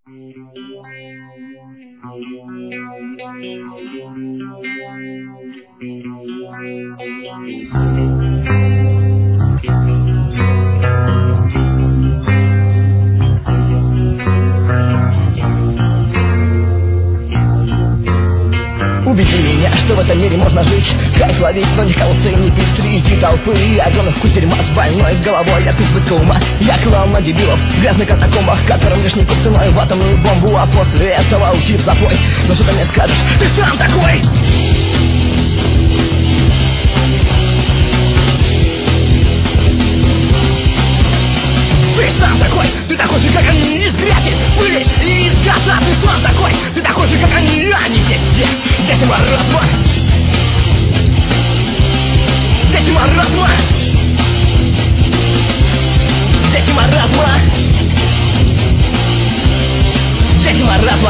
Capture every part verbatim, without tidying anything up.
Убеди меня, что в этом мире можно жить, кайф ловить, но не колцы, не пить среди толпы огромных куч дерьма с больной головой от избытка ума. Я клал на дебилов в грязных катакомбах, которым лишний куп ценой в атомную бомбу, а после этого уйти в запой. Но что ты мне скажешь, ты сам такой! Ты сам такой, ты такой же, как они, из грязи, пыли и из газа. Ты сам такой, ты такой же, как они, они здесь все, дети маразма. Дети маразма. Дети маразма. Дети маразма.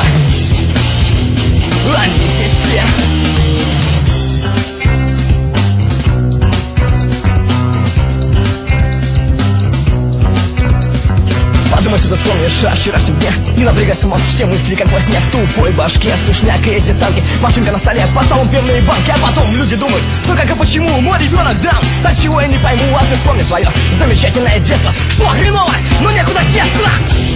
Они здесь все. Подумай, что ты вспомнишь о вчерашнем дне. Не напрягайся, мозг, все мысли, как во сне. В тупой башке слышняк и эти танки. Машинка на столе, под столом пивные банки. А потом люди думают, ну как и почему мой ребенок драм. Так чего я не пойму, а ты вспомни свое замечательное детство. Что хреново, но некуда деться.